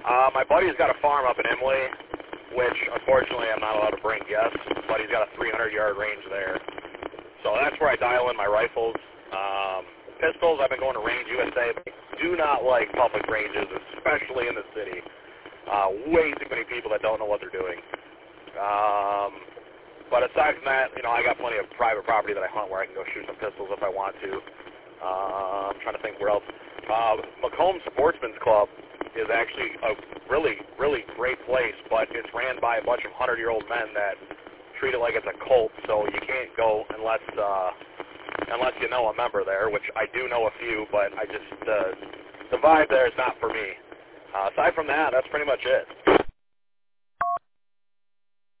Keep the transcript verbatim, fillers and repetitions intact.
Uh, my buddy's got a farm up in Imlay, which unfortunately I'm not allowed to bring guests, but he's got a three hundred yard range there. So that's where I dial in my rifles. Um, pistols, I've been going to Range U S A, but I do not like public ranges, especially in the city. Uh, way too many people that don't know what they're doing. Um, but aside from that, you know, I got plenty of private property that I hunt where I can go shoot some pistols if I want to. Uh, I'm trying to think where else. Uh, Macomb Sportsman's Club is actually a really, really great place, but it's ran by a bunch of hundred-year-old men that treat it like it's a cult, so you can't go unless uh, unless you know a member there, which I do know a few, but I just, uh, the vibe there is not for me. Uh, aside from that, that's pretty much it.